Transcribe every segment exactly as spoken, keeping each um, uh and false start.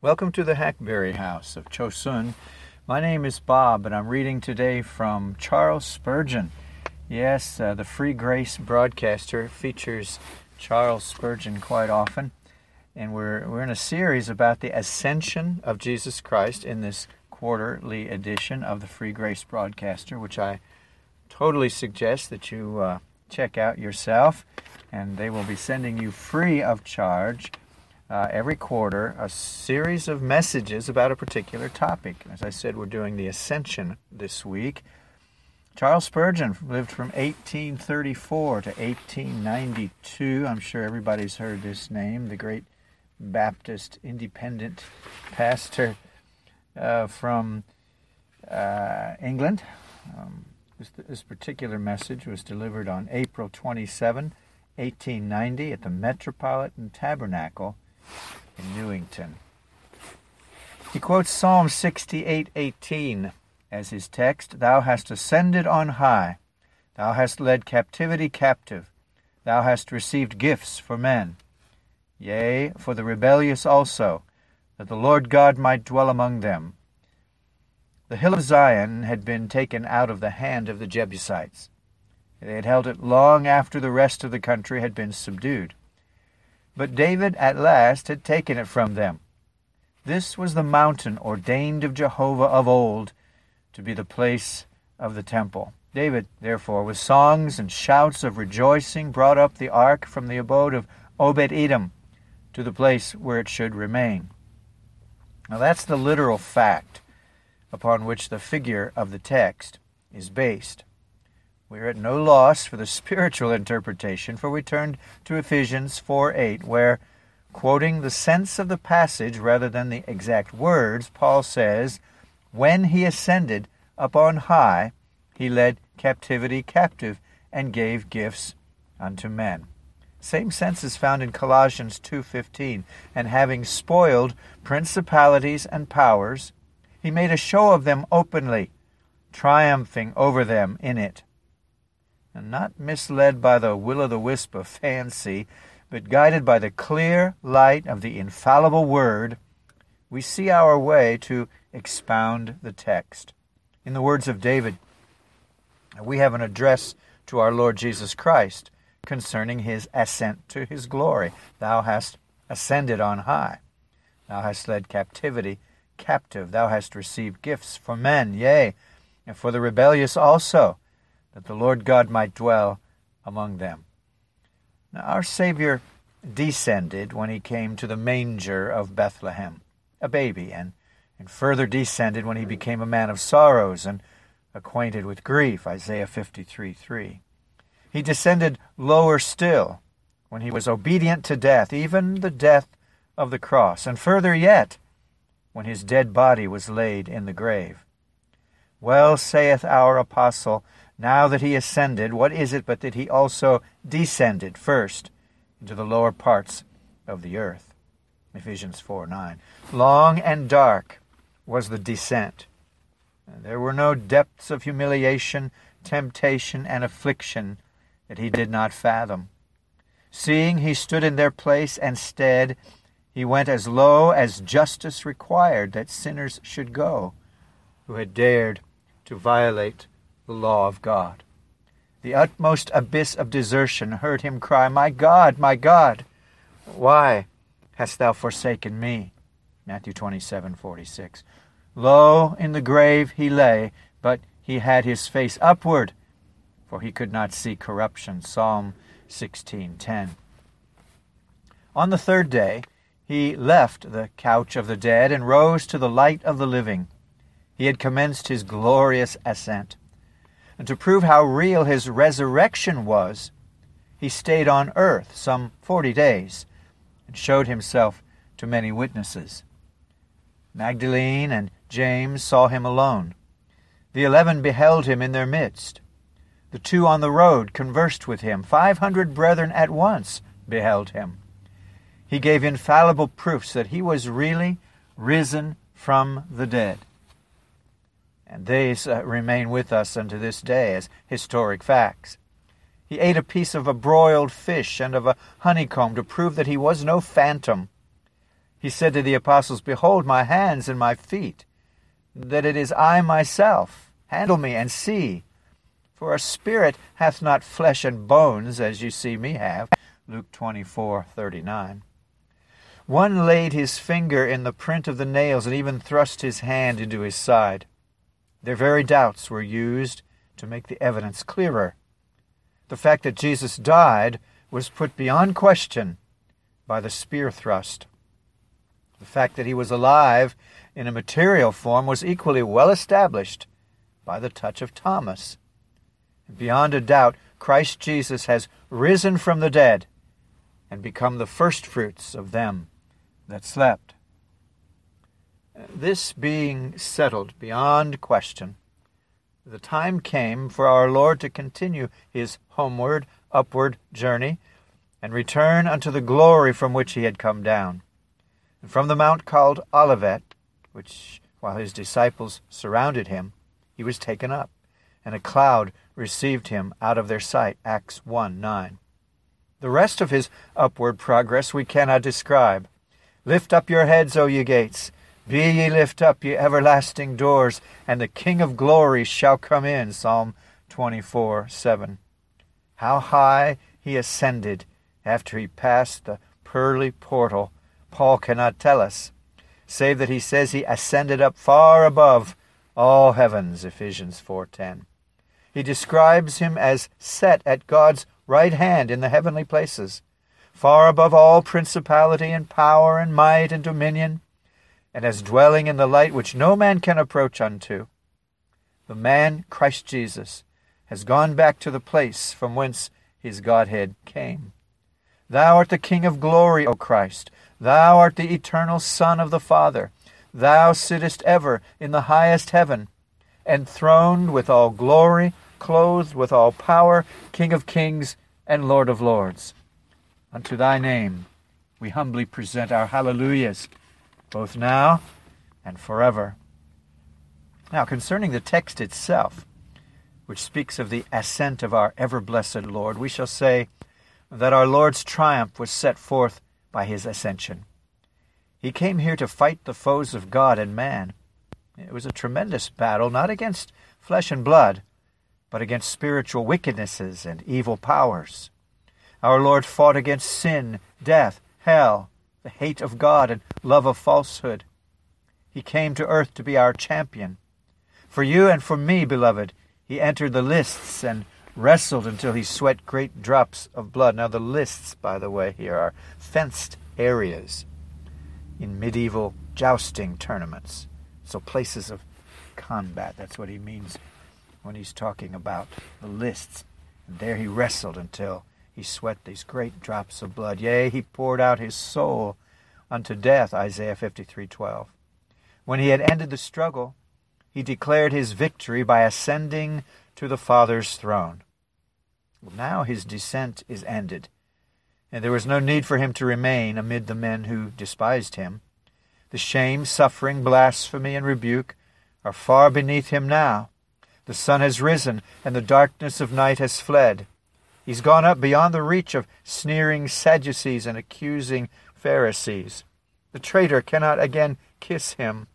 Welcome to the Hackberry House of Chosun. My name is Bob, and I'm reading today from Charles Spurgeon. Yes, uh, the Free Grace broadcaster features Charles Spurgeon quite often, and we're we're in a series about the ascension of Jesus Christ in this quarterly edition of the Free Grace broadcaster, which I totally suggest that you uh, check out yourself, and they will be sending you free of charge Uh, every quarter, a series of messages about a particular topic. As I said, we're doing the Ascension this week. Charles Spurgeon lived from eighteen thirty-four to eighteen ninety-two. I'm sure everybody's heard this name, the great Baptist independent pastor uh, from uh, England. Um, this, this particular message was delivered on April twenty-seventh, eighteen ninety at the Metropolitan Tabernacle in Newington. He quotes Psalm sixty-eight eighteen as his text. Thou hast ascended on high. Thou hast led captivity captive. Thou hast received gifts for men. Yea, for the rebellious also, that the Lord God might dwell among them. The hill of Zion had been taken out of the hand of the Jebusites. They had held it long after the rest of the country had been subdued. But David at last had taken it from them. This was the mountain ordained of Jehovah of old to be the place of the temple. David, therefore, with songs and shouts of rejoicing, brought up the ark from the abode of Obed-Edom to the place where it should remain. Now that's the literal fact upon which the figure of the text is based. We are at no loss for the spiritual interpretation, for we turn to Ephesians four eight, where, quoting the sense of the passage rather than the exact words, Paul says, "When he ascended up on high, he led captivity captive and gave gifts unto men." Same sense is found in Colossians two fifteen, "And having spoiled principalities and powers, he made a show of them openly, triumphing over them in it." And not misled by the will-o'-the-wisp of fancy, but guided by the clear light of the infallible Word, we see our way to expound the text. In the words of David, we have an address to our Lord Jesus Christ concerning his ascent to his glory. Thou hast ascended on high. Thou hast led captivity captive. Thou hast received gifts for men, yea, and for the rebellious also, that the Lord God might dwell among them. Now our Savior descended when he came to the manger of Bethlehem, a baby, and, and further descended when he became a man of sorrows and acquainted with grief, Isaiah fifty-three three. He descended lower still when he was obedient to death, even the death of the cross, and further yet when his dead body was laid in the grave. Well saith our apostle, now that he ascended, what is it but that he also descended first into the lower parts of the earth? Ephesians four nine. Long and dark was the descent. There were no depths of humiliation, temptation, and affliction that he did not fathom. Seeing he stood in their place and stead, he went as low as justice required that sinners should go, who had dared to violate the law of God. The utmost abyss of desertion heard him cry, "My God, my God, why hast thou forsaken me?" Matthew twenty-seven forty-six. Low in the grave he lay, but he had his face upward, for he could not see corruption. Psalm sixteen ten. On the third day he left the couch of the dead and rose to the light of the living. He had commenced his glorious ascent. And to prove how real his resurrection was, he stayed on earth some forty days and showed himself to many witnesses. Magdalene and James saw him alone. The eleven beheld him in their midst. The two on the road conversed with him. Five hundred brethren at once beheld him. He gave infallible proofs that he was really risen from the dead. And these uh, remain with us unto this day as historic facts. He ate a piece of a broiled fish and of a honeycomb to prove that he was no phantom. He said to the apostles, "Behold my hands and my feet, that it is I myself. Handle me and see. For a spirit hath not flesh and bones, as you see me have." Luke twenty-four thirty-nine. One laid his finger in the print of the nails and even thrust his hand into his side. Their very doubts were used to make the evidence clearer. The fact that Jesus died was put beyond question by the spear thrust. The fact that he was alive in a material form was equally well established by the touch of Thomas. Beyond a doubt, Christ Jesus has risen from the dead and become the firstfruits of them that slept. This being settled beyond question, the time came for our Lord to continue his homeward, upward journey and return unto the glory from which he had come down. And from the mount called Olivet, which, while his disciples surrounded him, he was taken up, and a cloud received him out of their sight. Acts one nine. The rest of his upward progress we cannot describe. "Lift up your heads, O ye gates. Be ye lift up, ye everlasting doors, and the King of glory shall come in." Psalm twenty-four seven. How high he ascended after he passed the pearly portal, Paul cannot tell us, save that he says he ascended up far above all heavens, Ephesians four ten. He describes him as set at God's right hand in the heavenly places, far above all principality and power and might and dominion, and as dwelling in the light which no man can approach unto. The man, Christ Jesus, has gone back to the place from whence his Godhead came. Thou art the King of glory, O Christ. Thou art the eternal Son of the Father. Thou sittest ever in the highest heaven, enthroned with all glory, clothed with all power, King of kings and Lord of lords. Unto thy name we humbly present our hallelujahs, both now and forever. Now, concerning the text itself, which speaks of the ascent of our ever-blessed Lord, we shall say that our Lord's triumph was set forth by his ascension. He came here to fight the foes of God and man. It was a tremendous battle, not against flesh and blood, but against spiritual wickednesses and evil powers. Our Lord fought against sin, death, hell, the hate of God, and love of falsehood. He came to earth to be our champion. For you and for me, beloved, he entered the lists and wrestled until he sweat great drops of blood. Now the lists, by the way, here are fenced areas in medieval jousting tournaments. So places of combat, that's what he means when he's talking about the lists. And there he wrestled until he sweat these great drops of blood. Yea, he poured out his soul unto death, Isaiah fifty-three twelve. When he had ended the struggle, he declared his victory by ascending to the Father's throne. Well, now his descent is ended, and there was no need for him to remain amid the men who despised him. The shame, suffering, blasphemy, and rebuke are far beneath him now. The sun has risen, and the darkness of night has fled. He's gone up beyond the reach of sneering Sadducees and accusing Pharisees. The traitor cannot again kiss him.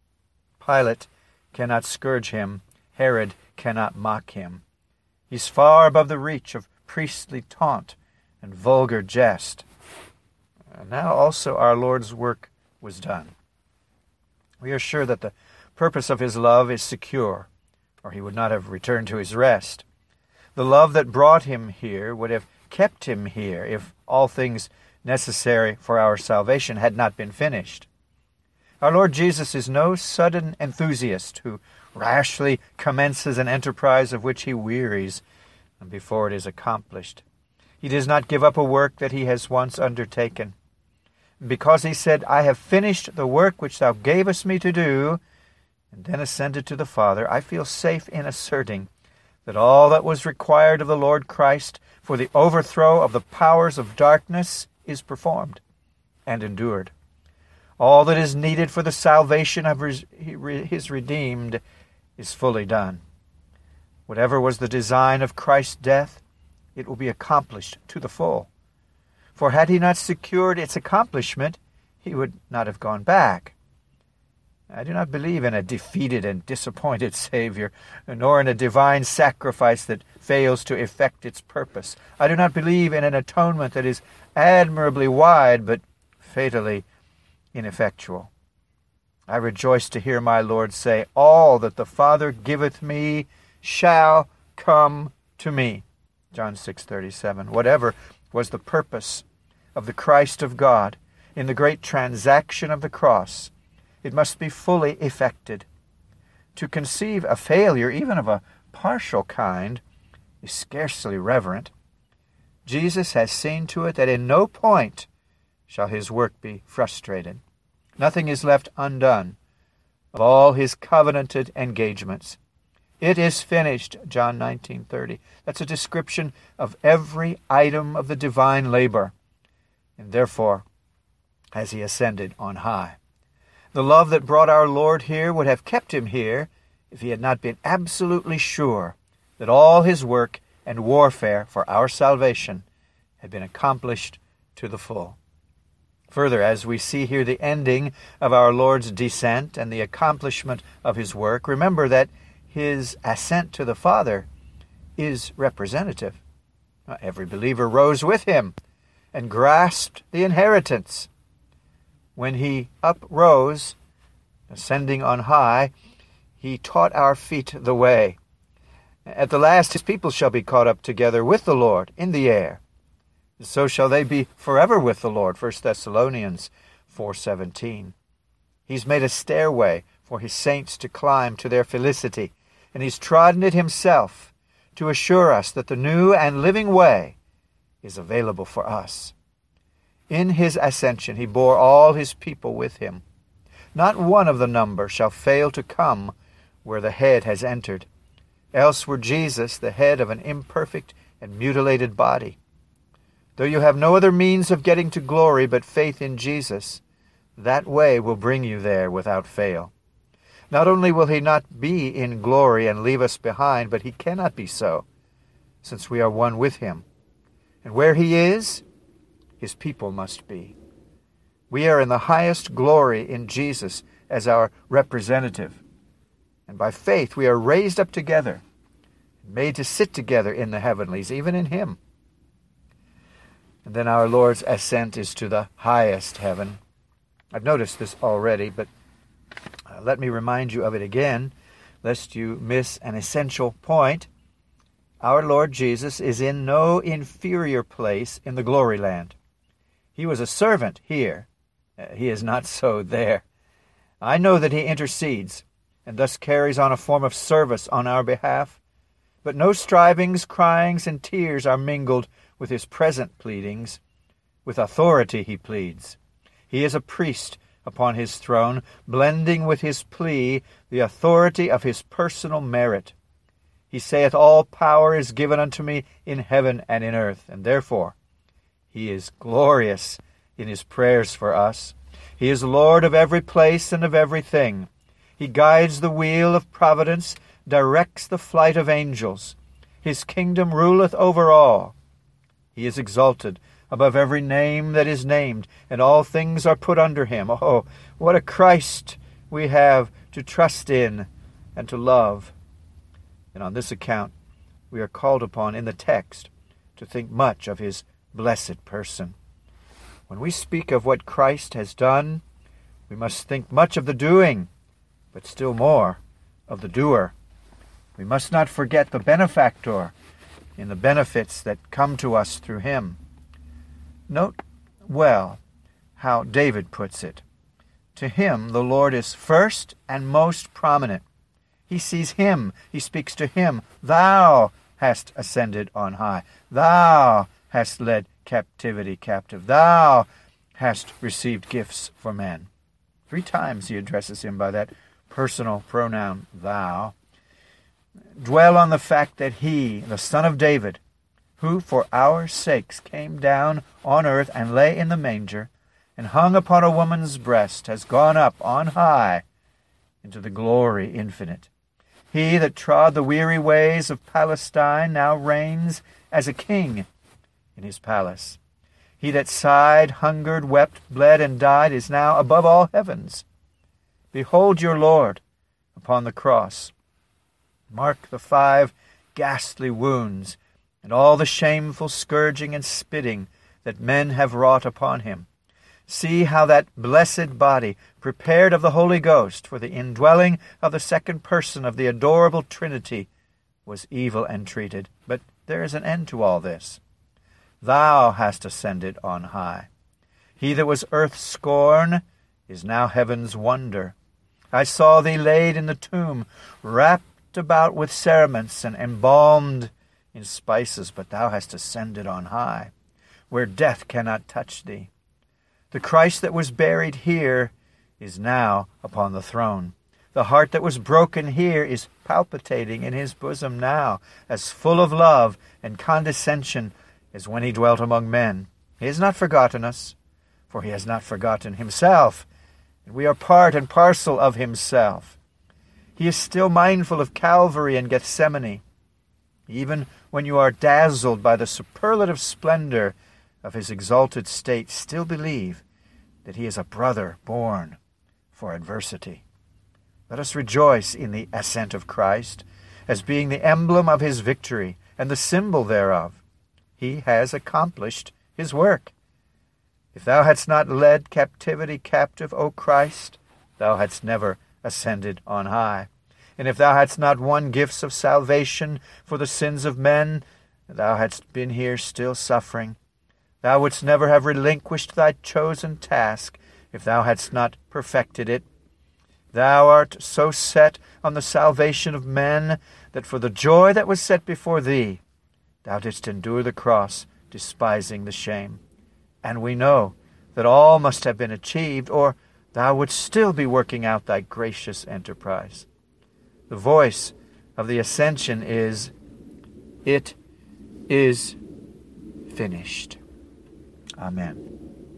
Pilate cannot scourge him. Herod cannot mock him. He's far above the reach of priestly taunt and vulgar jest. And now also our Lord's work was done. We are sure that the purpose of his love is secure, or he would not have returned to his rest. The love that brought him here would have kept him here if all things necessary for our salvation had not been finished. Our Lord Jesus is no sudden enthusiast who rashly commences an enterprise of which he wearies before it is accomplished. He does not give up a work that he has once undertaken. Because he said, "I have finished the work which thou gavest me to do," and then ascended to the Father, I feel safe in asserting that all that was required of the Lord Christ for the overthrow of the powers of darkness is performed and endured. All that is needed for the salvation of his redeemed is fully done. Whatever was the design of Christ's death, it will be accomplished to the full. For had he not secured its accomplishment, he would not have gone back. I do not believe in a defeated and disappointed Savior, nor in a divine sacrifice that fails to effect its purpose. I do not believe in an atonement that is admirably wide, but fatally ineffectual. I rejoice to hear my Lord say, "All that the Father giveth me shall come to me." John six thirty-seven. Whatever was the purpose of the Christ of God in the great transaction of the cross, it must be fully effected. To conceive a failure, even of a partial kind, is scarcely reverent. Jesus has seen to it that in no point shall his work be frustrated. Nothing is left undone of all his covenanted engagements. It is finished, John nineteen thirty. That's a description of every item of the divine labor. And therefore has he ascended on high. The love that brought our Lord here would have kept him here if he had not been absolutely sure that all his work and warfare for our salvation had been accomplished to the full. Further, as we see here the ending of our Lord's descent and the accomplishment of his work, remember that his ascent to the Father is representative. Every believer rose with him and grasped the inheritance. When he uprose, ascending on high, he taught our feet the way. At the last his people shall be caught up together with the Lord in the air. So shall they be forever with the Lord, First Thessalonians four seventeen. He's made a stairway for his saints to climb to their felicity, and he's trodden it himself to assure us that the new and living way is available for us. In his ascension he bore all his people with him. Not one of the number shall fail to come where the head has entered. Else were Jesus the head of an imperfect and mutilated body. Though you have no other means of getting to glory but faith in Jesus, that way will bring you there without fail. Not only will he not be in glory and leave us behind, but he cannot be so, since we are one with him. And where he is, his people must be. We are in the highest glory in Jesus as our representative. And by faith we are raised up together, made to sit together in the heavenlies, even in him. And then our Lord's ascent is to the highest heaven. I've noticed this already, but uh, let me remind you of it again, lest you miss an essential point. Our Lord Jesus is in no inferior place in the glory land. He was a servant here. Uh, he is not so there. I know that he intercedes, and thus carries on a form of service on our behalf, but no strivings, cryings, and tears are mingled with his present pleadings. With authority he pleads. He is a priest upon his throne, blending with his plea the authority of his personal merit. He saith, "All power is given unto me in heaven and in earth," and therefore he is glorious in his prayers for us. He is Lord of every place and of everything. He guides the wheel of providence, directs the flight of angels. His kingdom ruleth over all. He is exalted above every name that is named, and all things are put under him. Oh, what a Christ we have to trust in and to love. And on this account, we are called upon in the text to think much of his blessed person. When we speak of what Christ has done, we must think much of the doing, but still more of the doer. We must not forget the benefactor in the benefits that come to us through him. Note well how David puts it. To him the Lord is first and most prominent. He sees him. He speaks to him. Thou hast ascended on high. Thou hast led captivity captive. Thou hast received gifts for men. Three times he addresses him by that personal pronoun, thou. Dwell on the fact that he, the Son of David, who for our sakes came down on earth and lay in the manger and hung upon a woman's breast, has gone up on high into the glory infinite. He that trod the weary ways of Palestine now reigns as a king in his palace. He that sighed, hungered, wept, bled, and died is now above all heavens. Behold your Lord upon the cross. Mark the five ghastly wounds and all the shameful scourging and spitting that men have wrought upon him. See how that blessed body, prepared of the Holy Ghost for the indwelling of the second person of the adorable Trinity, was evil entreated. But there is an end to all this. Thou hast ascended on high. He that was earth's scorn is now heaven's wonder. I saw thee laid in the tomb, wrapped about with cerements and embalmed in spices, but thou hast ascended on high, where death cannot touch thee. The Christ that was buried here is now upon the throne. The heart that was broken here is palpitating in his bosom now, as full of love and condescension as when he dwelt among men. He has not forgotten us, for he has not forgotten himself, and we are part and parcel of himself. He is still mindful of Calvary and Gethsemane. Even when you are dazzled by the superlative splendor of his exalted state, still believe that he is a brother born for adversity. Let us rejoice in the ascent of Christ as being the emblem of his victory and the symbol thereof. He has accomplished his work. If thou hadst not led captivity captive, O Christ, thou hadst never ascended on high. And if thou hadst not won gifts of salvation for the sins of men, thou hadst been here still suffering. Thou wouldst never have relinquished thy chosen task if thou hadst not perfected it. Thou art so set on the salvation of men that for the joy that was set before thee, thou didst endure the cross, despising the shame. And we know that all must have been achieved, or thou wouldst still be working out thy gracious enterprise. The voice of the ascension is, "It is finished." Amen.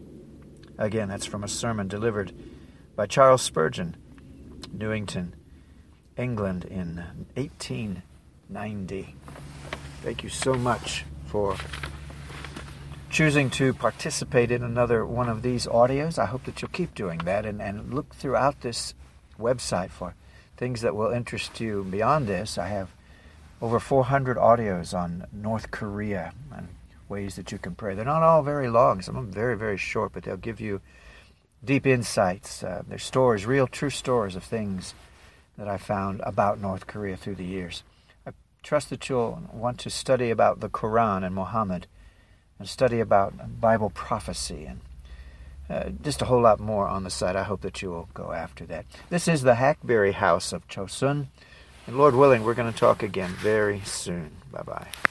Again, that's from a sermon delivered by Charles Spurgeon, Newington, England in eighteen ninety. Thank you so much for choosing to participate in another one of these audios. I hope that you'll keep doing that and, and look throughout this website for things that will interest you. Beyond this, I have over four hundred audios on North Korea and ways that you can pray. They're not all very long. Some of them very, very short, but they'll give you deep insights. Uh, they're stories, real, true stories of things that I found about North Korea through the years. I trust that you'll want to study about the Quran and Muhammad, and study about Bible prophecy, and uh, just a whole lot more on the site. I hope that you will go after that. This is the Hackberry House of Chosun, and Lord willing, we're going to talk again very soon. Bye-bye.